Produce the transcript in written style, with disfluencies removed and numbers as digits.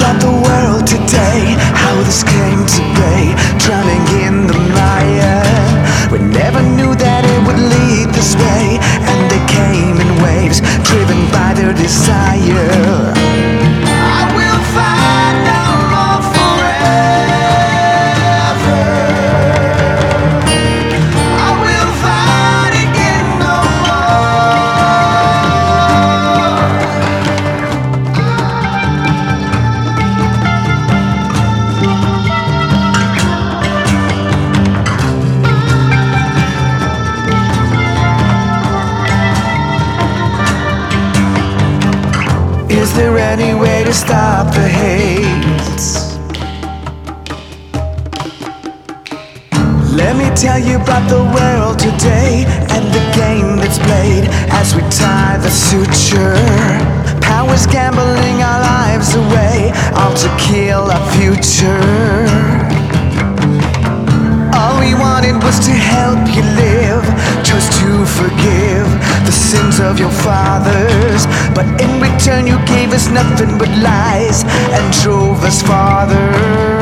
about the world today, how this came to be, drowning in the mire. We never knew that it would lead this way, and they came in waves, driven by their desire. I will find no more forever. I will find again no Is there any way to stop the hate? Let me tell you about the world today and the game that's played as we tie the suture. Power's gambling our lives away, all to kill our future. All we wanted was to help you live, chose to forgive the sins of your fathers, but in return you gave us nothing but lies and drove us farther.